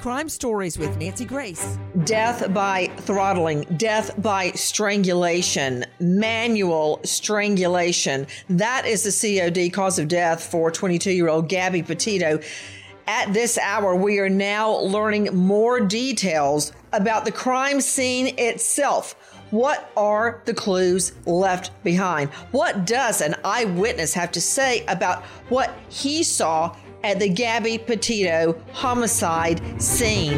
Crime Stories with Nancy Grace. Death by throttling, death by strangulation, manual strangulation. That is the COD, cause of death, for 22-year-old Gabby Petito. At this hour, we are now learning more details about the crime scene itself. What are the clues left behind? What does an eyewitness have to say about what he saw at the Gabby Petito homicide scene?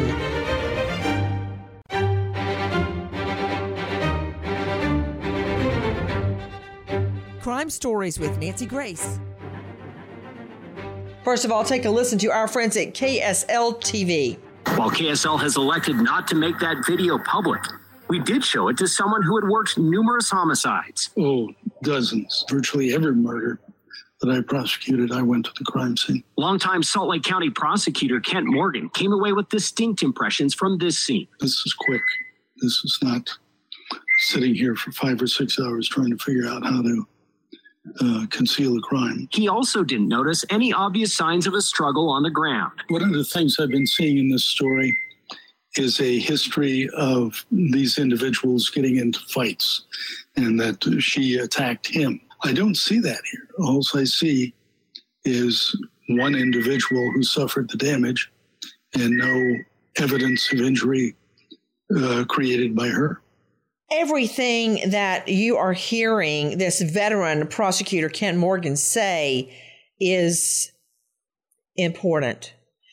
Crime Stories with Nancy Grace. First of all, take a listen to our friends at KSL TV. While KSL has elected not to make that video public, we did show it to someone who had worked numerous homicides. Oh, dozens. Virtually every murder that I prosecuted, I went to the crime scene. Longtime Salt Lake County prosecutor Kent Morgan came away with distinct impressions from this scene. This is quick. This is not sitting here for 5 or 6 hours trying to figure out how to conceal a crime. He also didn't notice any obvious signs of a struggle on the ground. One of the things I've been seeing in this story is a history of these individuals getting into fights and that she attacked him. I don't see that here. All I see is one individual who suffered the damage and no evidence of injury created by her. Everything that you are hearing this veteran prosecutor, Kent Morgan, say is important.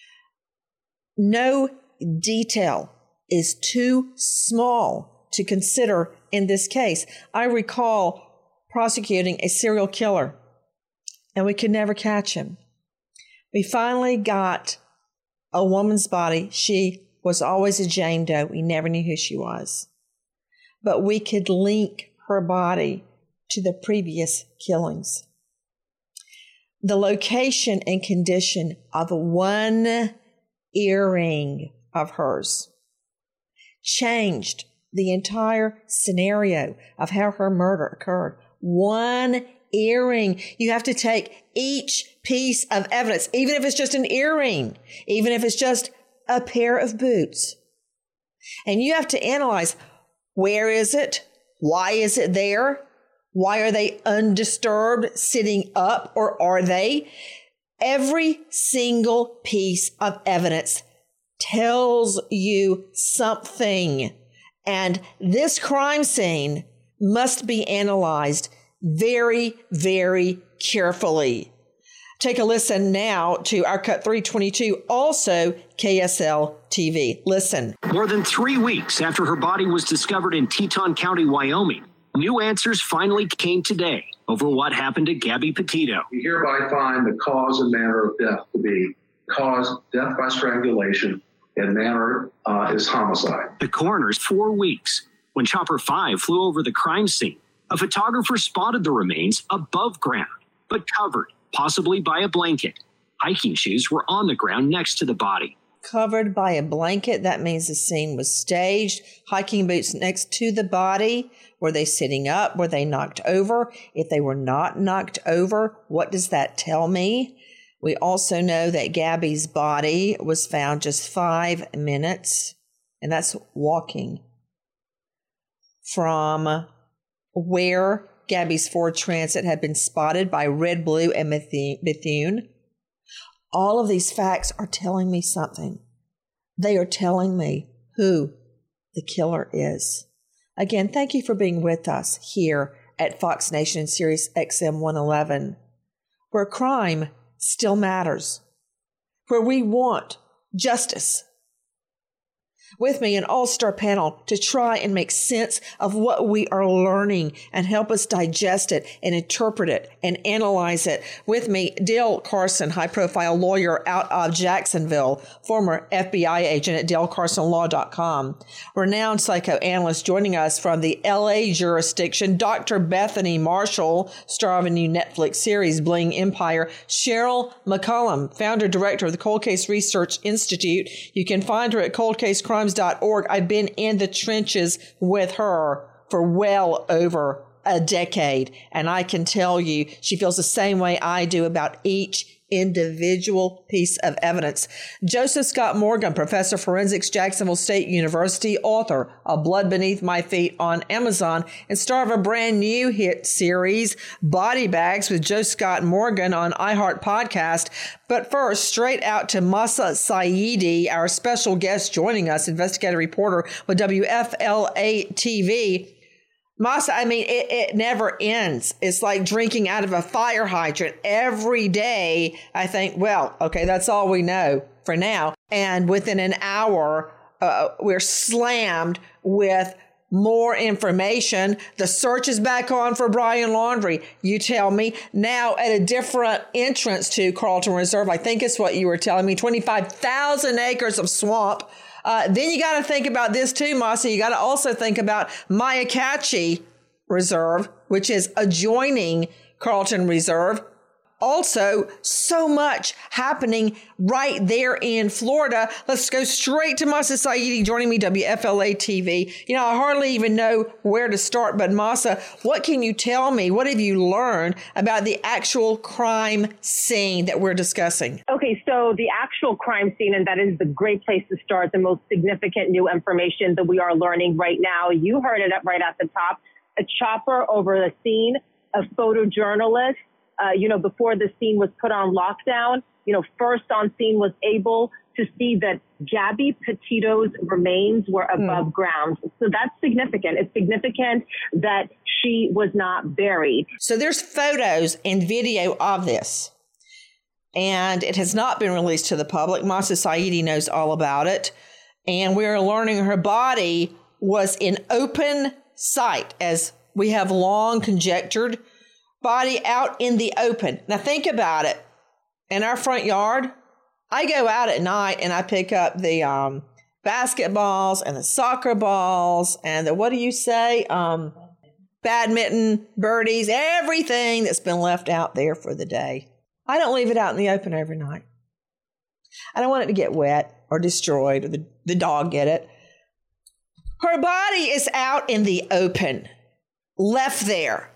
No detail is too small to consider in this case. I recall prosecuting a serial killer, and we could never catch him. We finally got a woman's body. She was always a Jane Doe. We never knew who she was. But we could link her body to the previous killings. The location and condition of one earring of hers changed the entire scenario of how her murder occurred. One earring. You have to take each piece of evidence, even if it's just an earring, even if it's just a pair of boots. And you have to analyze, where is it? Why is it there? Why are they undisturbed, sitting up, or are they? Every single piece of evidence tells you something. And this crime scene must be analyzed very, very carefully. Take a listen now to our Cut 322, also KSL TV. Listen. More than 3 weeks after her body was discovered in Teton County, Wyoming, new answers finally came today over what happened to Gabby Petito. We hereby find the cause and manner of death to be death by strangulation, and manner is homicide. The coroner's 4 weeks. When Chopper 5 flew over the crime scene, a photographer spotted the remains above ground, but covered, possibly by a blanket. Hiking shoes were on the ground next to the body. Covered by a blanket, that means the scene was staged. Hiking boots next to the body. Were they sitting up? Were they knocked over? If they were not knocked over, what does that tell me? We also know that Gabby's body was found just 5 minutes, and that's walking, from where Gabby's Ford Transit had been spotted by Red, Blue, and Bethune. All of these facts are telling me something. They are telling me who the killer is. Again, thank you for being with us here at Fox Nation Sirius XM 111, where crime still matters, where we want justice. With me, an all-star panel to try and make sense of what we are learning and help us digest it and interpret it and analyze it. With me, Dale Carson, high-profile lawyer out of Jacksonville, former FBI agent at DaleCarsonLaw.com, renowned psychoanalyst joining us from the L.A. jurisdiction, Dr. Bethany Marshall, star of a new Netflix series, Bling Empire, Cheryl McCollum, founder-director of the Cold Case Research Institute. You can find her at coldcasecrimes.org. I've been in the trenches with her for well over a decade. And I can tell you, she feels the same way I do about each individual piece of evidence. Joseph Scott Morgan, professor of forensics, Jacksonville State University, author of Blood Beneath My Feet on Amazon, and star of a brand new hit series, Body Bags with Joe Scott Morgan on iHeart Podcast. But first, straight out to Mahsa Saeidi, our special guest joining us, investigative reporter with WFLA TV. Mahsa, I mean, it never ends. It's like drinking out of a fire hydrant every day. I think, well, okay, that's all we know for now. And within an hour, we're slammed with more information. The search is back on for Brian Laundrie. You tell me now at a different entrance to Carlton Reserve. I think it's what you were telling me, 25,000 acres of swamp. Then you got to think about this too, Mahsa. You got to also think about Myakkachi Reserve, which is adjoining Carlton Reserve. Also, so much happening right there in Florida. Let's go straight to Mahsa Saeidi joining me, WFLA TV. You know, I hardly even know where to start, but Mahsa, what can you tell me? What have you learned about the actual crime scene that we're discussing? Okay, so the actual crime scene, and that is the great place to start, the most significant new information that we are learning right now. You heard it right at the top. A chopper over the scene, a photojournalist. Before the scene was put on lockdown, first on scene was able to see that Gabby Petito's remains were above ground. So that's significant. It's significant that she was not buried. So there's photos and video of this, and it has not been released to the public. Mahsa Saeidi knows all about it. And we're learning her body was in open sight, as we have long conjectured. Body out in the open. Now think about it. In our front yard, I go out at night and I pick up the basketballs and the soccer balls and the, what do you say? Badminton, birdies, everything that's been left out there for the day. I don't leave it out in the open overnight. I don't want it to get wet or destroyed or the dog get it. Her body is out in the open, left there.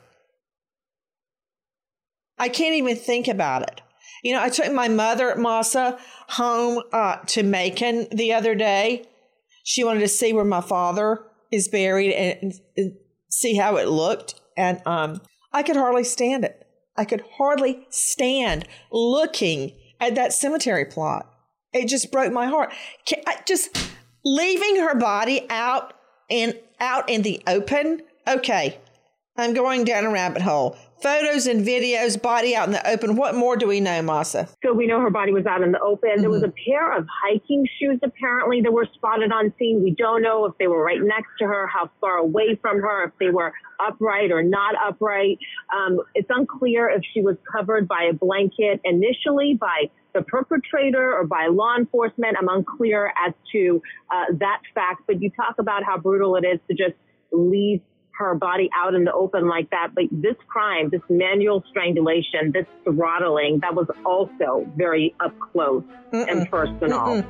I can't even think about it. I took my mother, Mahsa, home to Macon the other day. She wanted to see where my father is buried and see how it looked. And I could hardly stand it. I could hardly stand looking at that cemetery plot. It just broke my heart. Just leaving her body out in the open. Okay, I'm going down a rabbit hole. Photos and videos, body out in the open. What more do we know, Mahsa? So we know her body was out in the open. Mm-hmm. There was a pair of hiking shoes, apparently, that were spotted on scene. We don't know if they were right next to her, how far away from her, if they were upright or not upright. It's unclear if she was covered by a blanket initially by the perpetrator or by law enforcement. I'm unclear as to that fact. But you talk about how brutal it is to just leave her body out in the open like that. But this crime, this manual strangulation, this throttling, that was also very up close and personal.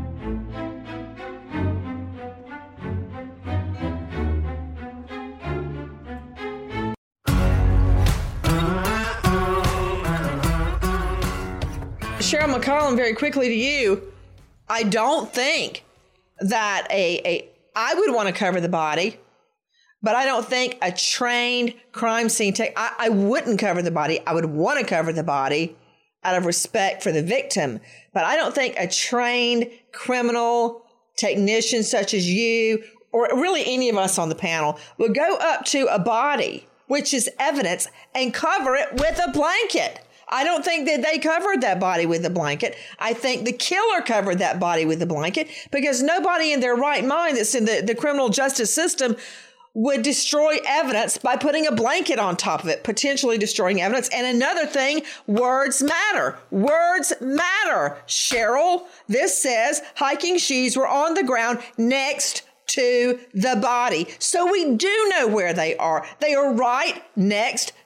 Cheryl McCollum, very quickly to you. I don't think that I would want to cover the body. But I don't think a trained crime scene tech, I wouldn't cover the body. I would want to cover the body out of respect for the victim. But I don't think a trained criminal technician such as you, or really any of us on the panel, would go up to a body, which is evidence, and cover it with a blanket. I don't think that they covered that body with a blanket. I think the killer covered that body with a blanket because nobody in their right mind that's in the criminal justice system would destroy evidence by putting a blanket on top of it, potentially destroying evidence. And another thing, words matter. Words matter, Cheryl. This says hiking shoes were on the ground next to the body. So we do know where they are. They are right next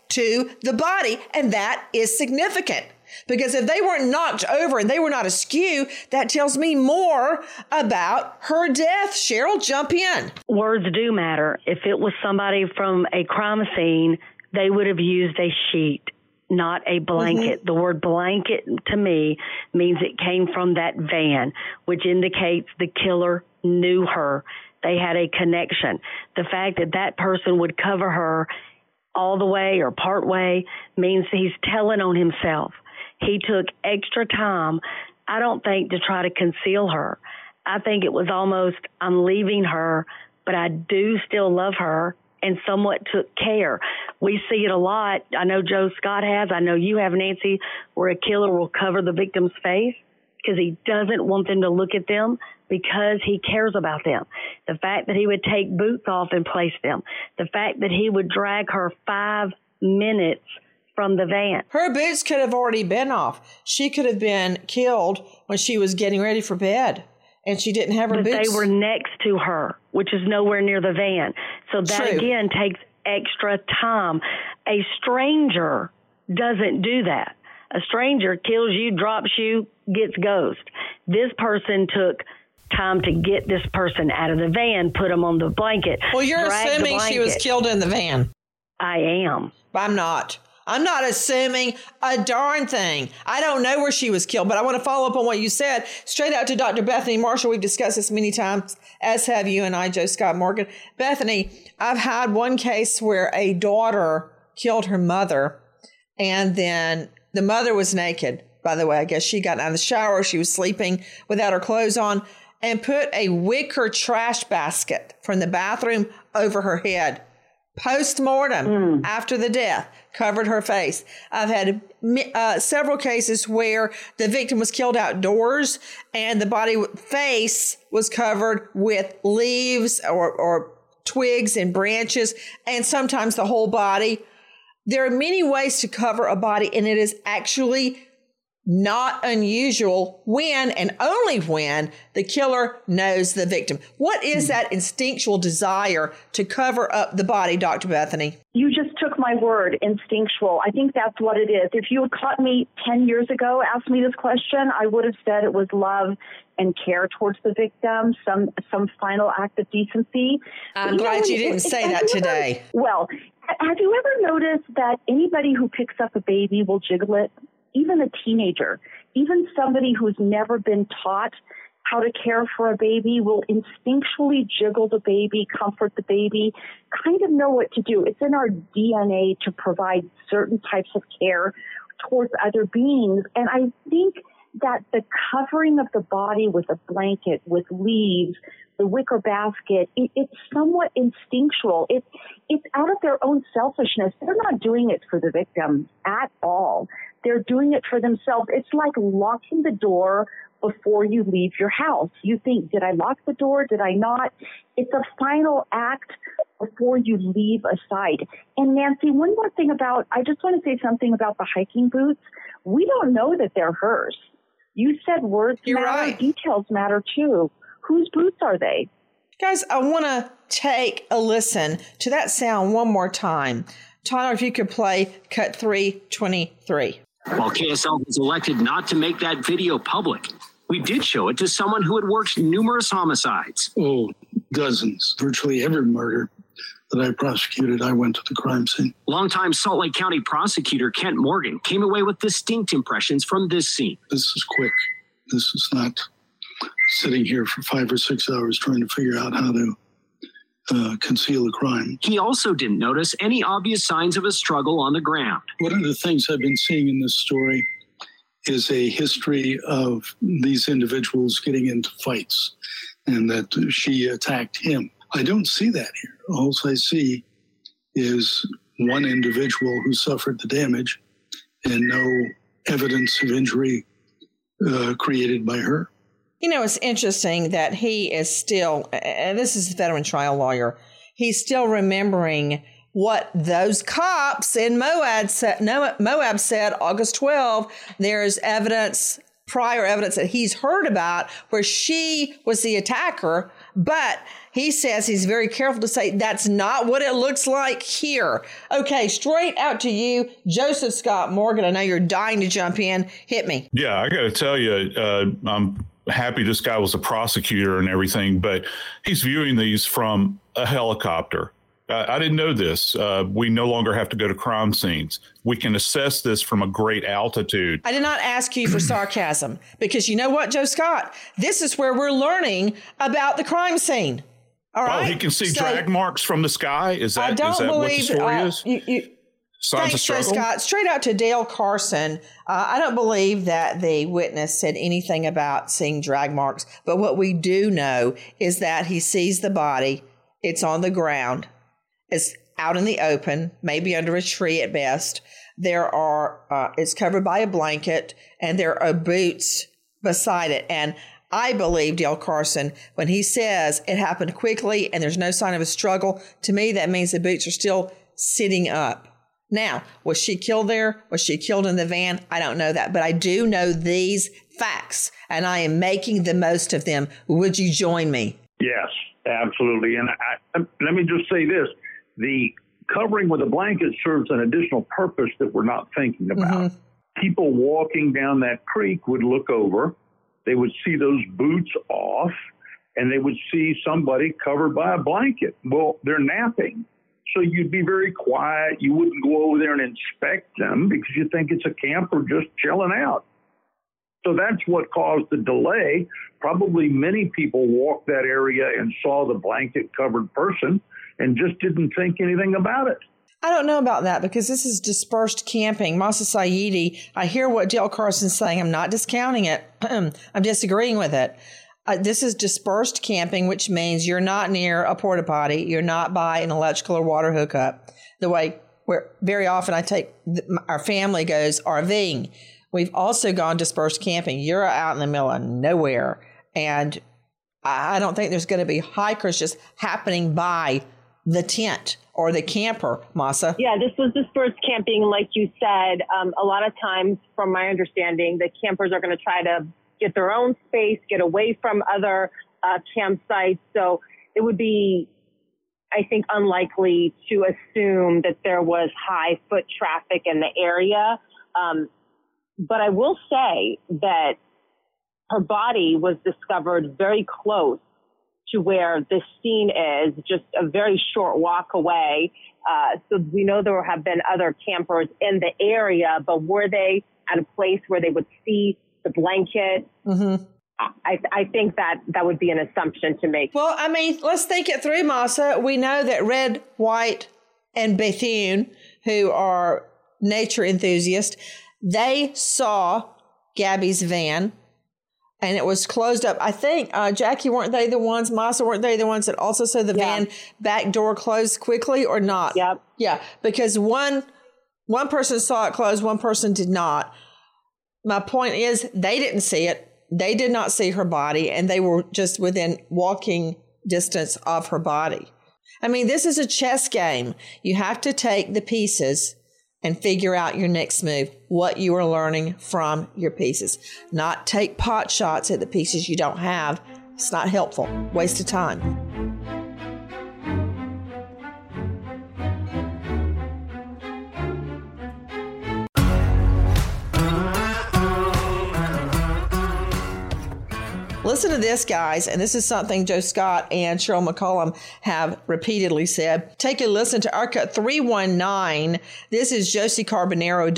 to the body. And that is significant. Because if they weren't knocked over and they were not askew, that tells me more about her death. Cheryl, jump in. Words do matter. If it was somebody from a crime scene, they would have used a sheet, not a blanket. The word blanket to me means it came from that van, which indicates the killer knew her. They had a connection. The fact that that person would cover her all the way or part way means he's telling on himself. He took extra time, I don't think, to try to conceal her. I think it was almost, I'm leaving her, but I do still love her, and somewhat took care. We see it a lot. I know Joe Scott has. I know you have, Nancy, where a killer will cover the victim's face because he doesn't want them to look at them because he cares about them. The fact that he would take boots off and place them. The fact that he would drag her 5 minutes from the van. Her boots could have already been off. She could have been killed when she was getting ready for bed, and she didn't have her boots. But they were next to her, which is nowhere near the van. So that, again, takes extra time. A stranger doesn't do that. A stranger kills you, drops you, gets ghost. This person took time to get this person out of the van, put them on the blanket. Well, you're assuming she was killed in the van. I am. I'm not. I'm not assuming a darn thing. I don't know where she was killed, but I want to follow up on what you said. Straight out to Dr. Bethany Marshall. We've discussed this many times, as have you and I, Joe Scott Morgan. Bethany, I've had one case where a daughter killed her mother, and then the mother was naked. By the way, I guess she got out of the shower. She was sleeping without her clothes on, and put a wicker trash basket from the bathroom over her head. Post-mortem, after the death, covered her face. I've had several cases where the victim was killed outdoors and the face was covered with leaves or twigs and branches, and sometimes the whole body. There are many ways to cover a body, and it is actually not unusual when and only when the killer knows the victim. What is that instinctual desire to cover up the body, Dr. Bethany? You just took my word, instinctual. I think that's what it is. If you had caught me 10 years ago, asked me this question, I would have said it was love and care towards the victim, some final act of decency. I'm glad you didn't say that today. Well, have you ever noticed that anybody who picks up a baby will jiggle it? Even a teenager, even somebody who's never been taught how to care for a baby will instinctually jiggle the baby, comfort the baby, kind of know what to do. It's in our DNA to provide certain types of care towards other beings. And I think that the covering of the body with a blanket, with leaves, the wicker basket, it's somewhat instinctual. It's out of their own selfishness. They're not doing it for the victim at all. They're doing it for themselves. It's like locking the door before you leave your house. You think, did I lock the door? Did I not? It's a final act before you leave a site. And Nancy, one more thing I just want to say something about the hiking boots. We don't know that they're hers. You said words matter, right. Details matter too. Whose boots are they? Guys, I want to take a listen to that sound one more time. Tyler, if you could play cut 323. While KSL was elected not to make that video public, we did show it to someone who had worked numerous homicides. Oh, dozens. Virtually every murder that I prosecuted, I went to the crime scene. Longtime Salt Lake County prosecutor Kent Morgan came away with distinct impressions from this scene. This is quick. This is not sitting here for 5 or 6 hours trying to figure out how to conceal a crime. He also didn't notice any obvious signs of a struggle on the ground. One of the things I've been seeing in this story is a history of these individuals getting into fights and that she attacked him. I don't see that here. All I see is one individual who suffered the damage and no evidence of injury created by her. You know, it's interesting that he is still, and this is a veteran trial lawyer, he's still remembering what those cops in Moab said August 12. There's evidence prior evidence that he's heard about where she was the attacker, but he says he's very careful to say that's not what it looks like here. Okay, straight out to you, Joseph Scott Morgan. I know you're dying to jump in. Hit me. Yeah, I got to tell you, I'm happy this guy was a prosecutor and everything, but he's viewing these from a helicopter. I didn't know this. We no longer have to go to crime scenes. We can assess this from a great altitude. I did not ask you for sarcasm because you know what, Joe Scott? This is where we're learning about the crime scene. All right. Oh, he can see drag marks from the sky? Is that what the story is? Thanks, Joe Scott. Straight out to Dale Carson. I don't believe that the witness said anything about seeing drag marks, but what we do know is that he sees the body. It's on the ground. It's out in the open, maybe under a tree at best. It's covered by a blanket, and there are boots beside it. And I believe Dale Carson, when he says it happened quickly and there's no sign of a struggle, to me that means the boots are still sitting up. Now, was she killed there? Was she killed in the van? I don't know that, but I do know these facts, and I am making the most of them. Would you join me? Yes, absolutely. And let me just say this. The covering with a blanket serves an additional purpose that we're not thinking about. People walking down that creek would look over. They would see those boots off, and they would see somebody covered by a blanket. Well, they're napping. So you'd be very quiet. You wouldn't go over there and inspect them because you think it's a camper just chilling out. So that's what caused the delay. Probably many people walked that area and saw the blanket-covered person and just didn't think anything about it. I don't know about that because this is dispersed camping. Masa Saidi, I hear what Dale Carson's saying. I'm not discounting it. I'm disagreeing with it. This is dispersed camping, which means you're not near a porta potty. You're not by an electrical or water hookup. The way where very often our family goes RVing. We've also gone dispersed camping. You're out in the middle of nowhere. And I don't think there's going to be hikers just happening by the tent or the camper, Masa. Yeah, this was dispersed camping, like you said. A lot of times, from my understanding, the campers are going to try to get their own space, get away from other campsites. So it would be, I think, unlikely to assume that there was high foot traffic in the area. But I will say that her body was discovered very close to where this scene is, just a very short walk away. So we know there have been other campers in the area, but were they at a place where they would see the blanket? I think that would be an assumption to make. Well, I mean, let's think it through, Masa. We know that Red, White, and Bethune, who are nature enthusiasts, they saw Gabby's van. And it was closed up. I think, Jackie, weren't they the ones, Masa, weren't they the ones that also said the van back door closed quickly or not? Yep. Yeah, because one person saw it close, one person did not. My point is they didn't see it. They did not see her body, and they were just within walking distance of her body. I mean, this is a chess game. You have to take the pieces and figure out your next move, what you are learning from your pieces. Not take pot shots at the pieces you don't have. It's not helpful. Waste of time. Listen to this, guys, and this is something Joe Scott and Cheryl McCollum have repeatedly said. Take a listen to ARCA 319. This is Josie Carbonero,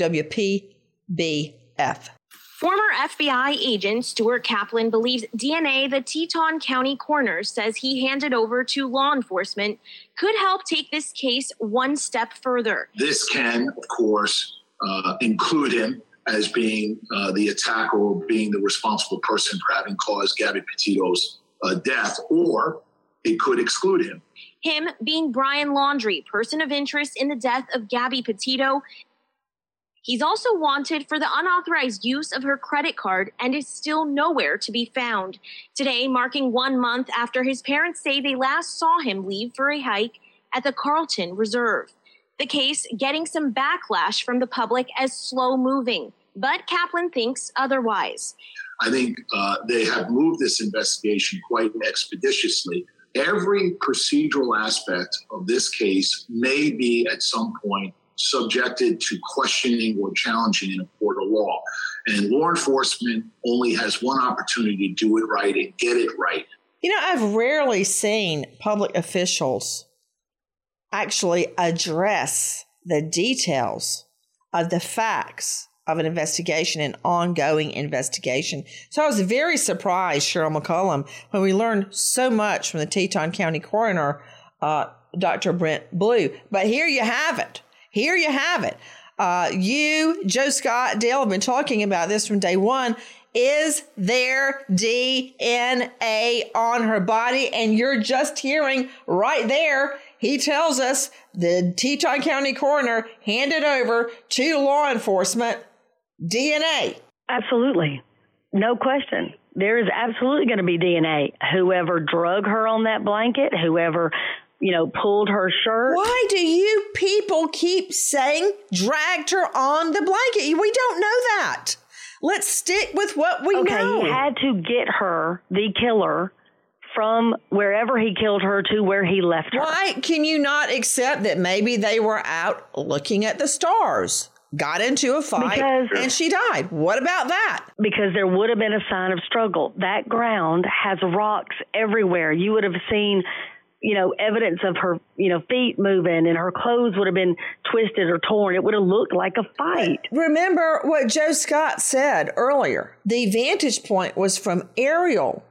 WPBF. Former FBI agent Stuart Kaplan believes DNA the Teton County coroner says he handed over to law enforcement could help take this case one step further. This can, of course, include him as being the attacker or being the responsible person for having caused Gabby Petito's death, or it could exclude him. Him being Brian Laundrie, person of interest in the death of Gabby Petito. He's also wanted for the unauthorized use of her credit card and is still nowhere to be found. Today, marking 1 month after his parents say they last saw him leave for a hike at the Carlton Reserve. The case getting some backlash from the public as slow moving. but Kaplan thinks otherwise. I think they have moved this investigation quite expeditiously. Every procedural aspect of this case may be at some point subjected to questioning or challenging in a court of law. And law enforcement only has one opportunity to do it right and get it right. You know, I've rarely seen public officials actually address the details of the facts of an investigation, an ongoing investigation. So I was very surprised, Cheryl McCollum, when we learned so much from the Teton County coroner, Dr. Brent Blue. But here you have it. Here you have it. You, Joe Scott, Dale have been talking about this from day one. Is there DNA on her body? And you're just hearing right there, he tells us the Teton County coroner handed over to law enforcement DNA. Absolutely. No question. There is absolutely going to be DNA. Whoever drug her on that blanket, whoever, pulled her shirt. Why do you people keep saying dragged her on the blanket? We don't know that. Let's stick with what we know. He had to get her, the killer, from wherever he killed her to where he left her. Why can you not accept that maybe they were out looking at the stars, got into a fight, and she died? What about that? Because there would have been a sign of struggle. That ground has rocks everywhere. You would have seen, evidence of her, feet moving, and her clothes would have been twisted or torn. It would have looked like a fight. Remember what Joe Scott said earlier. The vantage point was from aerial.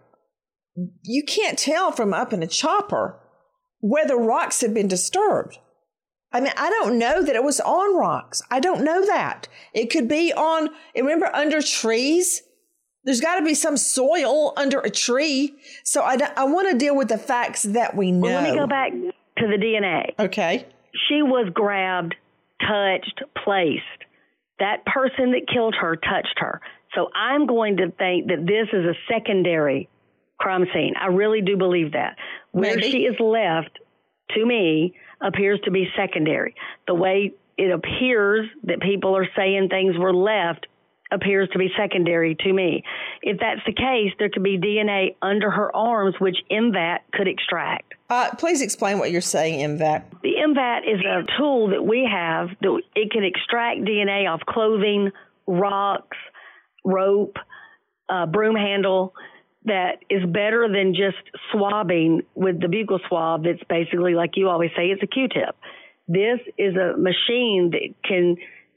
You can't tell from up in a chopper where the rocks had been disturbed. I mean, I don't know that it was on rocks. I don't know that. It could be on, remember, under trees? There's got to be some soil under a tree. So I want to deal with the facts that we know. Well, let me go back to the DNA. Okay. She was grabbed, touched, placed. That person that killed her touched her. So I'm going to think that this is a secondary crime scene. I really do believe that. Where she is left, to me, appears to be secondary. The way it appears that people are saying things were left appears to be secondary to me. If that's the case, there could be DNA under her arms, which MVAT could extract. Please explain what you're saying, MVAT. The MVAT is a tool that we have that it can extract DNA off clothing, rocks, rope, broom handle, that is better than just swabbing with the buccal swab. That's basically, like you always say, it's a Q-tip. This is a machine that can,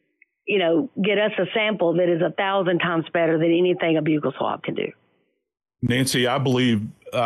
get us a sample that is 1,000 times better than anything a buccal swab can do. Nancy, I believe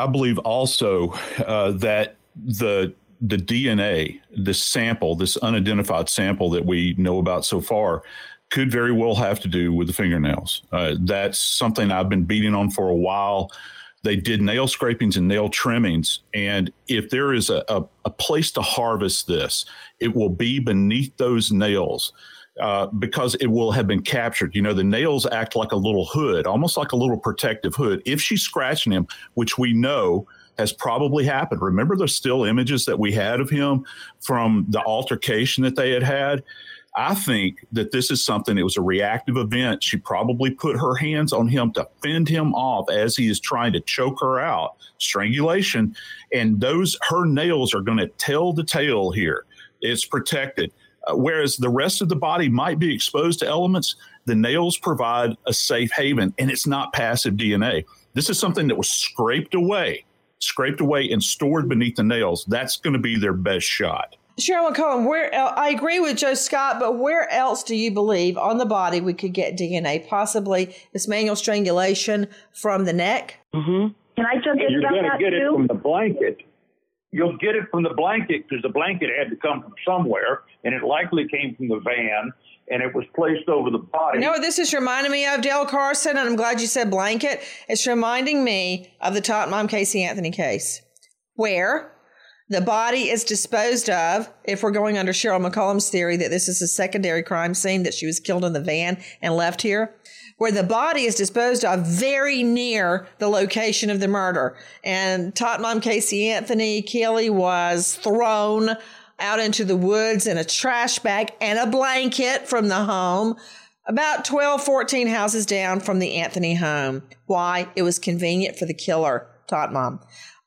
also that the DNA, this sample, this unidentified sample that we know about so far, could very well have to do with the fingernails. That's something I've been beating on for a while. They did nail scrapings and nail trimmings. And if there is a place to harvest this, it will be beneath those nails because it will have been captured. The nails act like a little hood, almost like a little protective hood. If she's scratching him, which we know has probably happened. Remember the still images that we had of him from the altercation that they had? I think that this is something, it was a reactive event. She probably put her hands on him to fend him off as he is trying to choke her out, strangulation. And her nails are going to tell the tale here. It's protected. Whereas the rest of the body might be exposed to elements, the nails provide a safe haven, and it's not passive DNA. This is something that was scraped away and stored beneath the nails. That's going to be their best shot. Cheryl McCollum, I agree with Joe Scott, but where else do you believe on the body we could get DNA? Possibly this manual strangulation from the neck? Mm-hmm. Can I jump in? You're going to get it from the blanket. You'll get it from the blanket because the blanket had to come from somewhere, and it likely came from the van, and it was placed over the body. You know what this is reminding me of, Dale Carson? And I'm glad you said blanket. It's reminding me of the Tot Mom Casey Anthony case, where the body is disposed of, if we're going under Cheryl McCollum's theory that this is a secondary crime scene, that she was killed in the van and left here, where the body is disposed of very near the location of the murder. And Tot Mom Casey Anthony Kelly was thrown out into the woods in a trash bag and a blanket from the home. about 12, 14 houses down from the Anthony home. Why? It was convenient for the killer, thought Mom.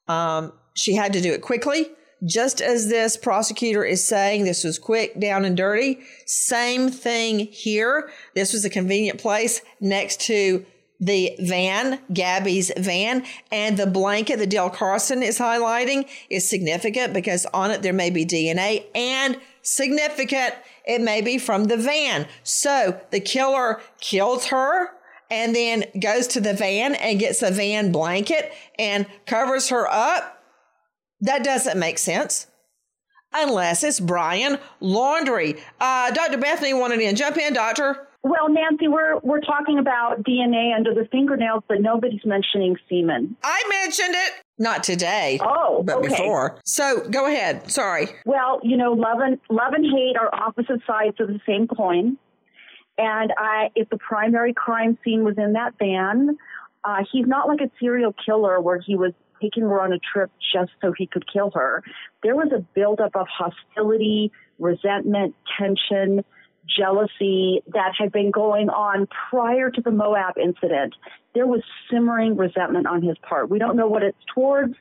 She had to do it quickly. Just as this prosecutor is saying this was quick, down and dirty, same thing here. This was a convenient place next to the van, Gabby's van, and the blanket that Dale Carson is highlighting is significant because on it there may be DNA, and significant, it may be from the van. So the killer kills her and then goes to the van and gets a van blanket and covers her up. That doesn't make sense. Unless it's Brian Laundrie. Dr. Bethany wanted in. Jump in, doctor. Well, Nancy, we're talking about DNA under the fingernails, but nobody's mentioning semen. I mentioned it. Not today. Oh, but okay. Before. So go ahead. Sorry. Well, love and hate are opposite sides of the same coin. And if the primary crime scene was in that van, he's not like a serial killer where he was taking her on a trip just so he could kill her. There was a buildup of hostility, resentment, tension, jealousy that had been going on prior to the Moab incident. There was simmering resentment on his part. We don't know what it's towards.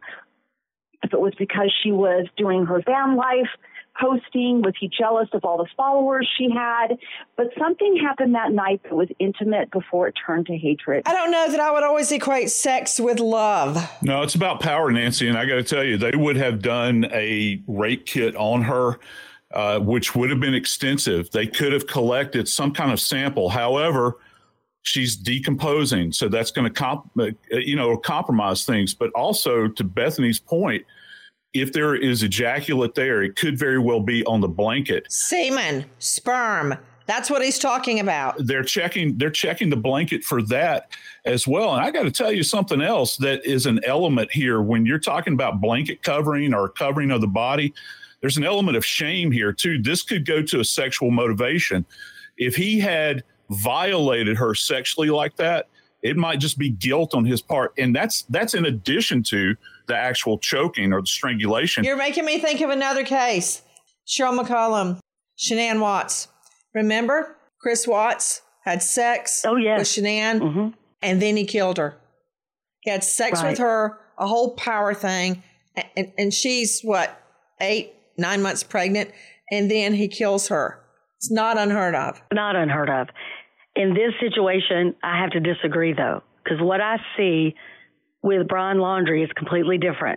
If it was because she was doing her van life, posting, was he jealous of all the followers she had? But something happened that night that was intimate before it turned to hatred. I don't know that I would always equate sex with love. No, it's about power, Nancy. And I got to tell you, they would have done a rape kit on her, which would have been extensive. They could have collected some kind of sample. However, she's decomposing. So that's going to, compromise things. But also, to Bethany's point, if there is ejaculate there, it could very well be on the blanket. Semen, sperm. That's what he's talking about. They're checking the blanket for that as well. And I got to tell you something else that is an element here. When you're talking about blanket covering or covering of the body, there's an element of shame here too. This could go to a sexual motivation. If he had violated her sexually like that, it might just be guilt on his part. And that's in addition to the actual choking or the strangulation. You're making me think of another case. Cheryl McCollum, Shanann Watts. Remember? Chris Watts had sex with Shanann, and then he killed her. He had sex with her, a whole power thing, and she's, 8, 9 months pregnant, and then he kills her. It's not unheard of. Not unheard of. In this situation, I have to disagree, though, because what I see with Brian Laundrie is completely different.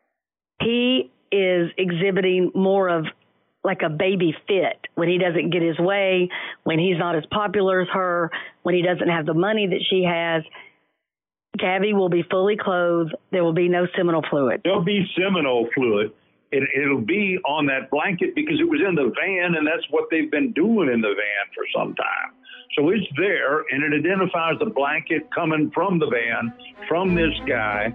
He is exhibiting more of like a baby fit when he doesn't get his way, when he's not as popular as her, when he doesn't have the money that she has. Gabby will be fully clothed. There will be no seminal fluid. There'll be seminal fluid. It'll be on that blanket because it was in the van, and that's what they've been doing in the van for some time. So it's there, and it identifies the blanket coming from the van, from this guy.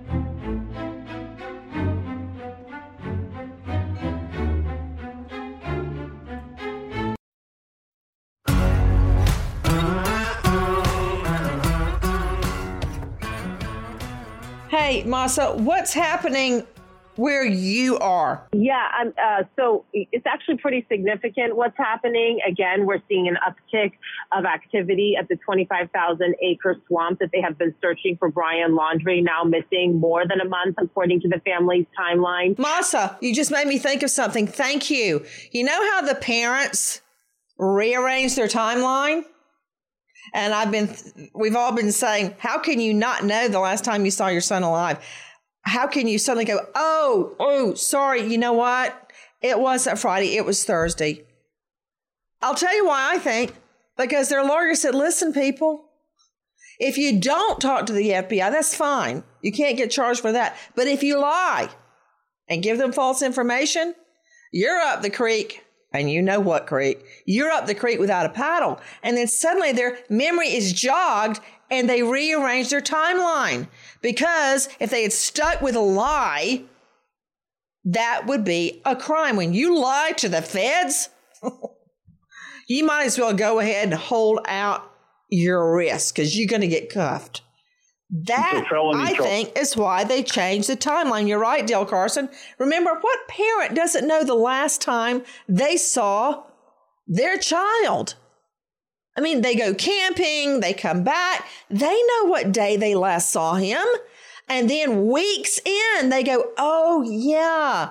Hey, Masa, what's happening where you are? Yeah, so it's actually pretty significant what's happening. Again, we're seeing an uptick of activity at the 25,000-acre swamp that they have been searching for Brian Laundrie, now missing more than a month, according to the family's timeline. Masa, you just made me think of something. Thank you. You know how the parents rearrange their timeline? And we've all been saying, how can you not know the last time you saw your son alive? How can you suddenly go, oh, sorry, you know what? It wasn't Friday, it was Thursday. I'll tell you why I think. Because their lawyer said, listen, people, if you don't talk to the FBI, that's fine. You can't get charged for that. But if you lie and give them false information, you're up the creek. And you know what creek? You're up the creek without a paddle. And then suddenly their memory is jogged and they rearrange their timeline. Because if they had stuck with a lie, that would be a crime. When you lie to the feds, you might as well go ahead and hold out your wrist because you're going to get cuffed. That, I think, is why they changed the timeline. You're right, Dale Carson. Remember, what parent doesn't know the last time they saw their child? I mean, they go camping, they come back, they know what day they last saw him. And then weeks in, they go, oh, yeah,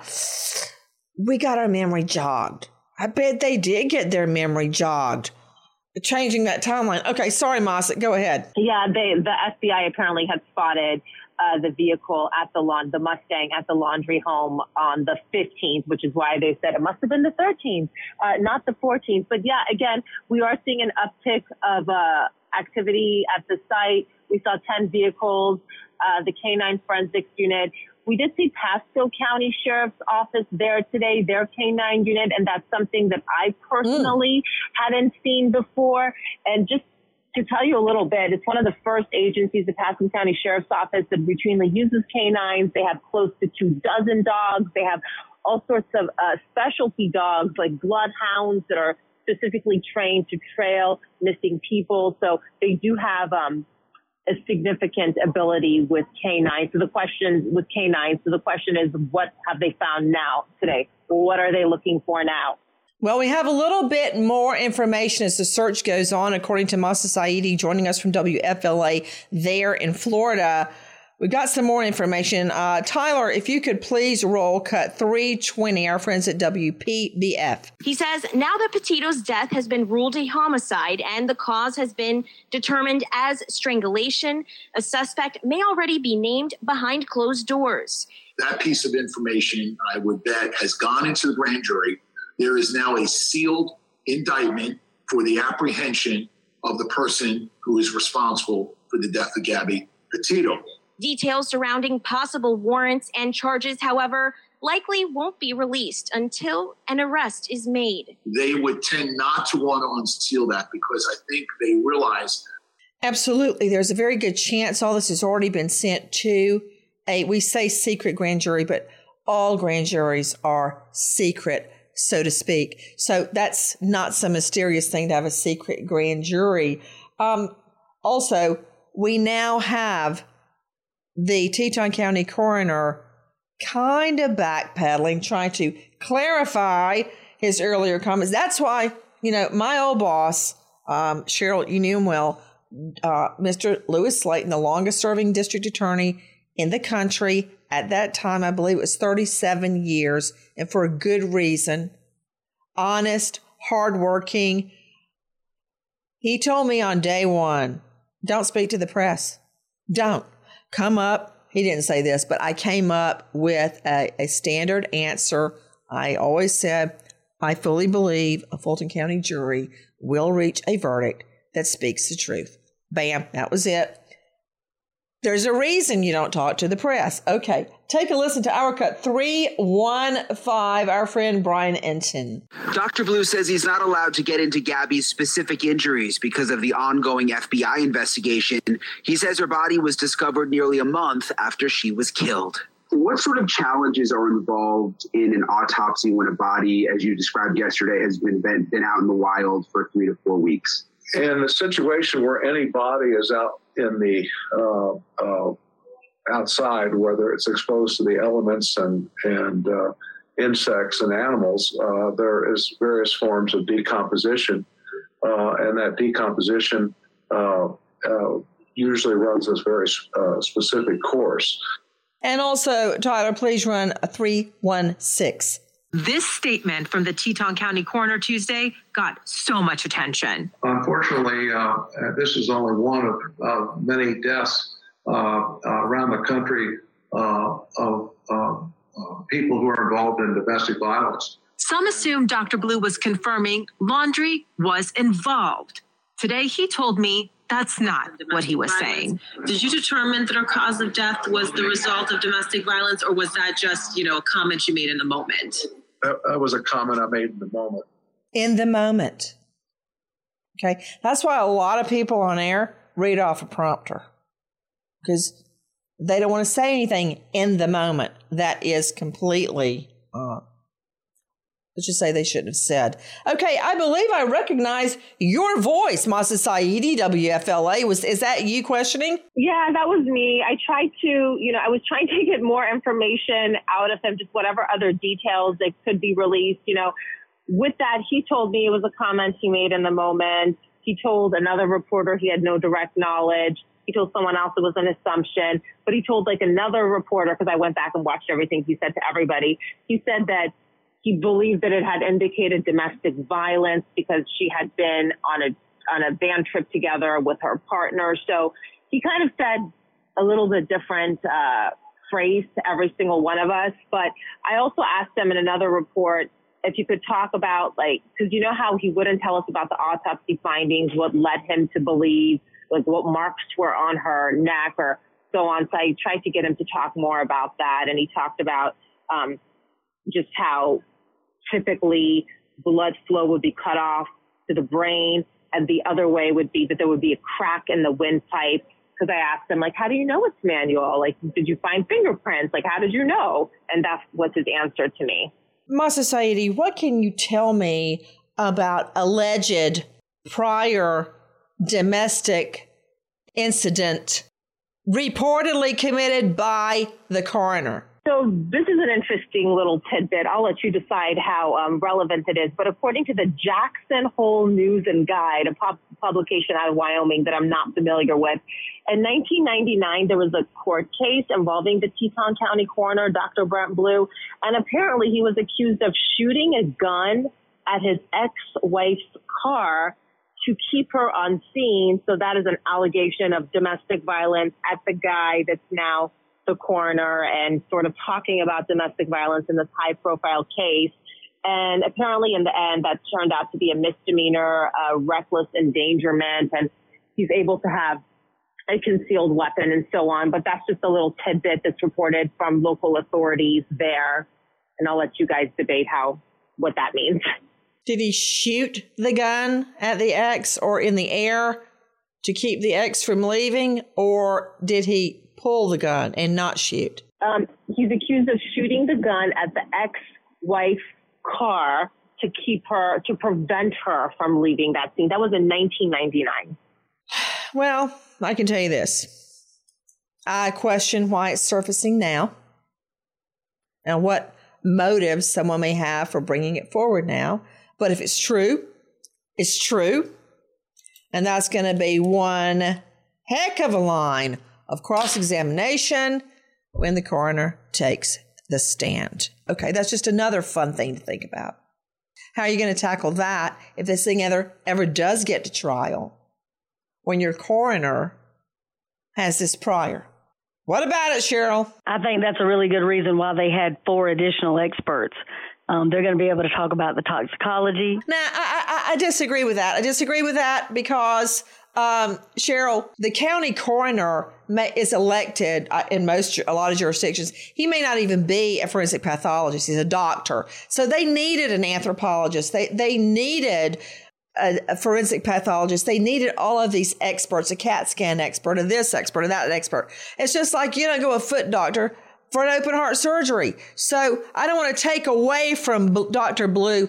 we got our memory jogged. I bet they did get their memory jogged. Changing that timeline. Okay, sorry, Mossett, go ahead. Yeah, the FBI apparently had spotted the vehicle at the Mustang at the laundry home on the 15th, which is why they said it must have been the 13th, not the 14th. But yeah, again, we are seeing an uptick of activity at the site. We saw 10 vehicles, the Canine Forensics Unit. We did see Pasco County Sheriff's Office there today, their Canine unit, and that's something that I personally hadn't seen before. And just to tell you a little bit, it's one of the first agencies, the Pasco County Sheriff's Office, that routinely uses canines. They have close to 24 dogs. They have all sorts of specialty dogs like bloodhounds that are specifically trained to trail missing people. So they do have a significant ability with canines. So the question is, what have they found now today? What are they looking for now? Well, we have a little bit more information as the search goes on, according to Masa Saidi, joining us from WFLA there in Florida. We've got some more information. Tyler, if you could please roll cut 320, our friends at WPBF. He says now that Petito's death has been ruled a homicide and the cause has been determined as strangulation, a suspect may already be named behind closed doors. That piece of information, I would bet, has gone into the grand jury. There is now a sealed indictment for the apprehension of the person who is responsible for the death of Gabby Petito. Details surrounding possible warrants and charges, however, likely won't be released until an arrest is made. They would tend not to want to unseal that because I think they realize. Absolutely. There's a very good chance all this has already been sent to we say secret grand jury, but all grand juries are secret, so to speak. So that's not some mysterious thing to have a secret grand jury. Also, we now have the Teton County coroner kind of backpedaling, trying to clarify his earlier comments. That's why, my old boss, Cheryl, you knew him well, Mr. Lewis Slayton, the longest serving district attorney in the country. At that time, I believe it was 37 years, and for a good reason. Honest, hardworking. He told me on day one, don't speak to the press. Don't. Come up. He didn't say this, but I came up with a standard answer. I always said, I fully believe a Fulton County jury will reach a verdict that speaks the truth. Bam. That was it. There's a reason you don't talk to the press. Okay, take a listen to our cut 315, our friend Brian Enton. Dr. Blue says he's not allowed to get into Gabby's specific injuries because of the ongoing FBI investigation. He says her body was discovered nearly a month after she was killed. What sort of challenges are involved in an autopsy when a body, as you described yesterday, has been out in the wild for 3 to 4 weeks? In a situation where any body is out in the outside, whether it's exposed to the elements and insects and animals, there is various forms of decomposition, and that decomposition usually runs this very specific course. And also, Tyler, please run a 316. This statement from the Teton County coroner Tuesday got so much attention. Unfortunately, this is only one of many deaths around the country of people who are involved in domestic violence. Some assume Dr. Blue was confirming Laundrie was involved. Today, he told me that's not what he was saying. Did you determine that her cause of death was the result of domestic violence, or was that just, a comment you made in the moment? That was a comment I made in the moment. In the moment. Okay. That's why a lot of people on air read off a prompter, because they don't want to say anything in the moment that is completely, let's just say they shouldn't have said. Okay, I believe I recognize your voice, Masa Saidi, WFLA. Is that you questioning? Yeah, that was me. I tried to, I was trying to get more information out of him, just whatever other details that could be released. With that, he told me it was a comment he made in the moment. He told another reporter he had no direct knowledge. He told someone else it was an assumption, but he told like another reporter, because I went back and watched everything he said to everybody. He said that he believed that it had indicated domestic violence because she had been on a van trip together with her partner. So he kind of said a little bit different phrase to every single one of us. But I also asked him in another report if you could talk about, like, because you know how he wouldn't tell us about the autopsy findings, what led him to believe, like what marks were on her neck or so on. So I tried to get him to talk more about that. And he talked about just how typically blood flow would be cut off to the brain. And the other way would be that there would be a crack in the windpipe. Because I asked him, like, how do you know it's manual? Like, did you find fingerprints? Like, how did you know? And that was his answer to me. Mahsa Saidi, what can you tell me about alleged prior domestic incident reportedly committed by the coroner? So this is an interesting little tidbit. I'll let you decide how relevant it is. But according to the Jackson Hole News and Guide, a publication out of Wyoming that I'm not familiar with, in 1999, there was a court case involving the Teton County coroner, Dr. Brent Blue, and apparently he was accused of shooting a gun at his ex-wife's car to keep her on scene. So that is an allegation of domestic violence at the guy that's now the coroner and sort of talking about domestic violence in this high-profile case. And apparently in the end, that turned out to be a misdemeanor, reckless endangerment, and he's able to have a concealed weapon and so on. But that's just a little tidbit that's reported from local authorities there. And I'll let you guys debate what that means. Did he shoot the gun at the ex or in the air to keep the ex from leaving? Or did he pull the gun and not shoot? He's accused of shooting the gun at the ex-wife's car to prevent her from leaving that scene. That was in 1999. Well, I can tell you this. I question why it's surfacing now and what motives someone may have for bringing it forward now. But if it's true, it's true. And that's going to be one heck of a line of cross-examination when the coroner takes the stand. Okay, that's just another fun thing to think about. How are you going to tackle that if this thing ever does get to trial when your coroner has this prior? What about it, Cheryl? I think that's a really good reason why they had 4 additional experts. They're going to be able to talk about the toxicology. Now, I disagree with that. I disagree with that because, Cheryl, the county coroner is elected in a lot of jurisdictions. He may not even be a forensic pathologist. He's a doctor. So they needed an anthropologist. They needed a forensic pathologist. They needed all of these experts, a CAT scan expert, and this expert, and that expert. It's just like you don't go to a foot doctor for an open heart surgery. So I don't want to take away from Dr. Blue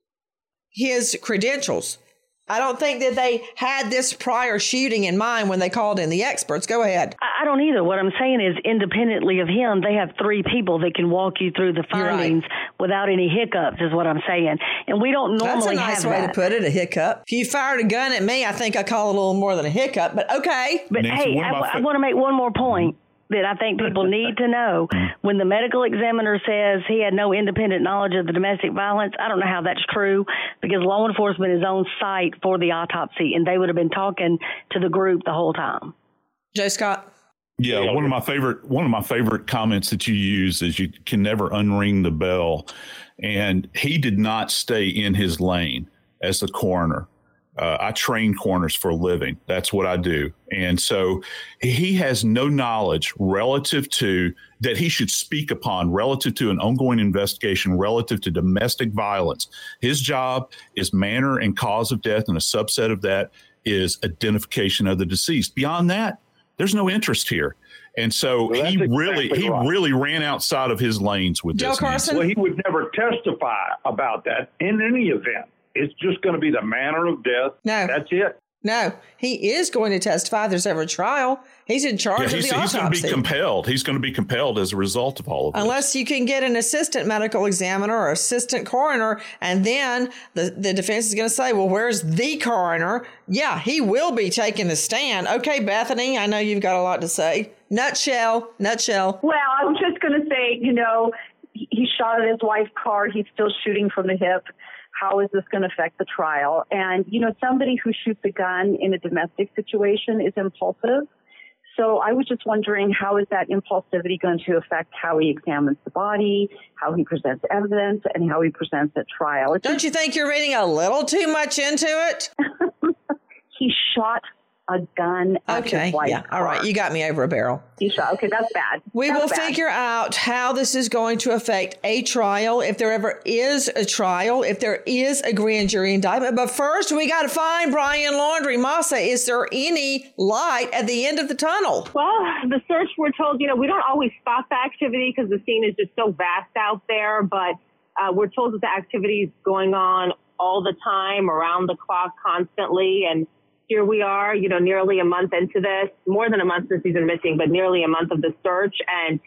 his credentials. I don't think that they had this prior shooting in mind when they called in the experts. Go ahead. I don't either. What I'm saying is independently of him, they have 3 people that can walk you through the findings without any hiccups is what I'm saying. And we don't normally have that. That's a nice way to put it, a hiccup. If you fired a gun at me, I think I call it a little more than a hiccup, but okay. But Nancy, hey, I want to make one more point that I think people need to know. When the medical examiner says he had no independent knowledge of the domestic violence, I don't know how that's true because law enforcement is on site for the autopsy and they would have been talking to the group the whole time. Joe Scott? Yeah, one of my favorite comments that you use is you can never unring the bell. And he did not stay in his lane as the coroner. I train coroners for a living. That's what I do. And so he has no knowledge relative to that he should speak upon relative to an ongoing investigation relative to domestic violence. His job is manner and cause of death, and a subset of that is identification of the deceased. Beyond that, there's no interest here. And so he really ran outside of his lanes with Joe this. Carson? Well, he would never testify about that in any event. It's just going to be the manner of death. No. That's it. No, he is going to testify if there's ever a trial. He's in charge of the autopsy. He's going to be compelled. He's going to be compelled as a result of all of this. Unless you can get an assistant medical examiner or assistant coroner, and then the defense is going to say, well, where's the coroner? Yeah, he will be taking the stand. Okay, Bethany, I know you've got a lot to say. Nutshell. Well, I was just going to say, he shot at his wife's car. He's still shooting from the hip. How is this going to affect the trial? And, somebody who shoots a gun in a domestic situation is impulsive. So I was just wondering, how is that impulsivity going to affect how he examines the body, how he presents evidence, and how he presents at trial? Don't you think you're reading a little too much into it? He shot a gun at his wife's car. All right. You got me over a barrel. He shot. Okay, that's bad. We will figure out how this is going to affect a trial, if there ever is a trial, if there is a grand jury indictment. But first, we got to find Brian Laundrie. Masa, is there any light at the end of the tunnel? Well, the search, we're told, we don't always spot the activity because the scene is just so vast out there. But we're told that the activity is going on all the time, around the clock, constantly. And here we are, nearly a month into this, more than a month since he's been missing, but nearly a month of the search. And,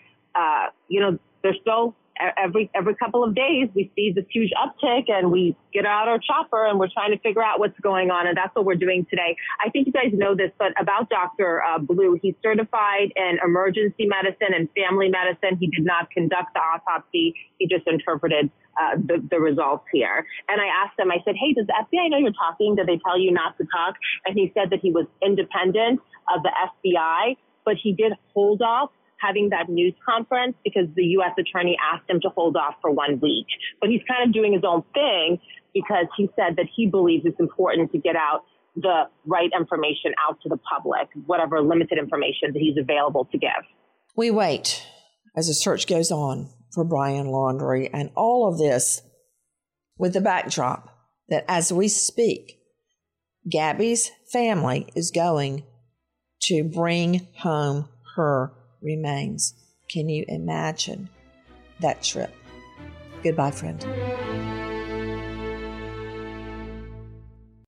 there's still every couple of days we see this huge uptick, and we get out our chopper and we're trying to figure out what's going on. And that's what we're doing today. I think you guys know this, but about Dr. Blue, he's certified in emergency medicine and family medicine. He did not conduct the autopsy. He just interpreted the results here. And I asked him, I said, hey, does the FBI know you're talking? Did they tell you not to talk? And he said that he was independent of the FBI, but he did hold off having that news conference because the U.S. attorney asked him to hold off for 1 week. But he's kind of doing his own thing because he said that he believes it's important to get out the right information out to the public, whatever limited information that he's available to give. We wait as the search goes on for Brian Laundrie, and all of this with the backdrop that as we speak, Gabby's family is going to bring home her remains. Can you imagine that trip? Goodbye, friend.